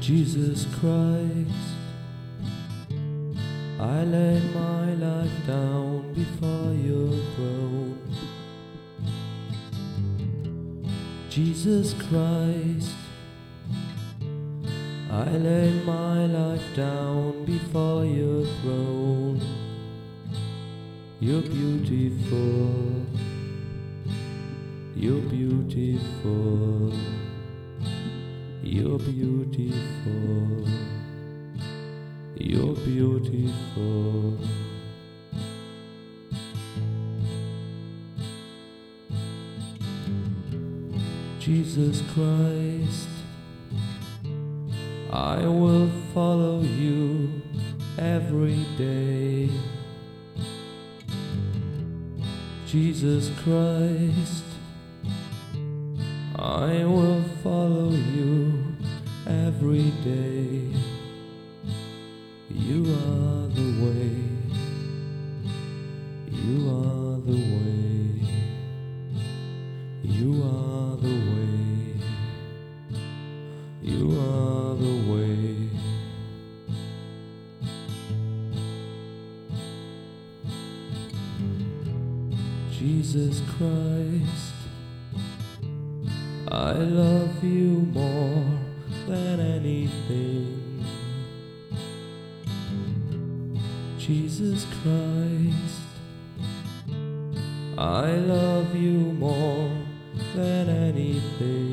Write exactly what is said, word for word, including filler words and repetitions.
Jesus Christ, I lay my life down before your throne. Jesus Christ, I lay my life down before your throne. You're beautiful, you're beautiful, you're beautiful, you're beautiful. Jesus Christ, I will follow you every day. Jesus Christ, I will follow you every day. You are the way, you are the way, you are the way, you are the way. Jesus Christ, I love you more than anything. Jesus Christ, I love you more than anything.